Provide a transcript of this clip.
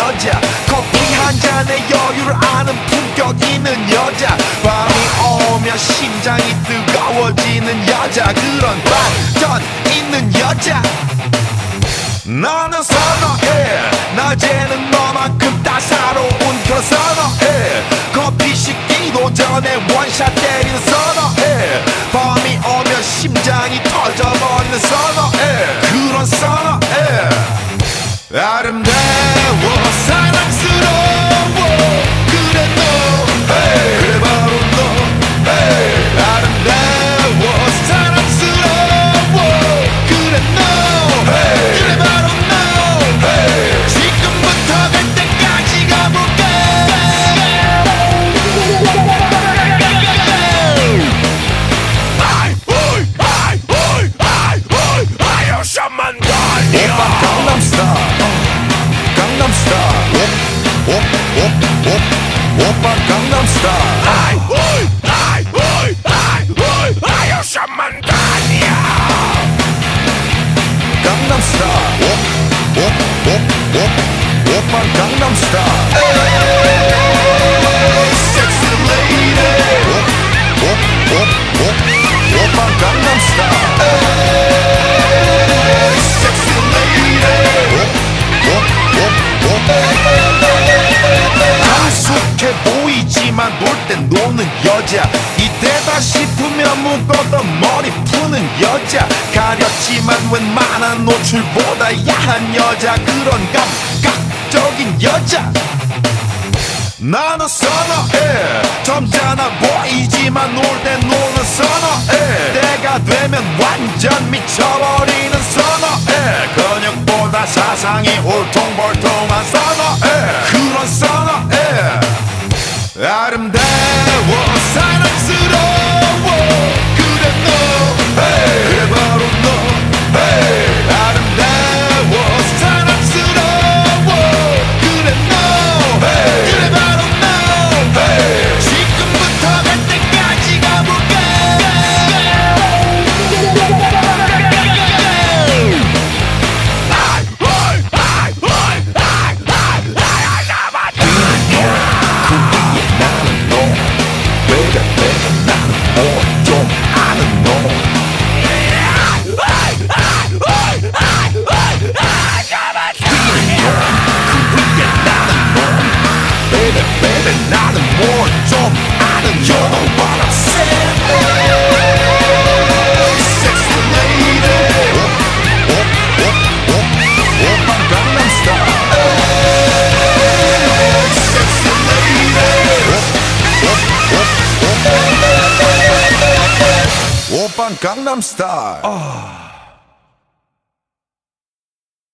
여자, 커피 한 잔에 여유를 아는 품격 있는 여자, 밤이 오면 심장이 뜨거워지는 여자, 그런 반전 있는 여자 나는 선호해. 낮에는 너만큼 따사로운 그런 선호해. 커피 식기도 전에 원샷 때리는 선호해. 밤이 오면 심장이 터져버리는 선호해. 그런 선호해. 아름다워 사랑스러워 그래 너 hey. 그래 바로 너 hey. 아름다워 사랑스러워 그래 너 hey. 그래 바로 너 hey. 지금부터 갈 때까지 가볼까. 오빠 강남스타일 강남스타일 오빠 강남스타일 강남스타일 오빠 강남스타일 섹시 레이디 오빠 강남스타일 섹시 레이디 성숙해 보이지만 놀 땐 노는 여자, 이때다 싶으면 묶었던 머리 푸는 여자, 가렸지만 웬만한 노출보다 야한 여자, 그런 감각적인 여자 나는 선호해. 점잖아 보이지만 놀 땐 노는 선호해. 때가 되면 완전 미쳐버리는 선호해. 근육보다 사상이 울퉁불퉁한 선호해. 그런 선호해. 아름다워 사랑스러워 그래 너 hey. 그래 바로 너 hey. 아름다워 사랑스러워 그래 너 hey. 그래 바로 너 hey. 지금부터 갈 때까지 가볼까. 나는 뭘 좀 아는 You know what I'm saying. Sexy lady 오빤 강남스타일 Sexy lady 오빤 강남스타일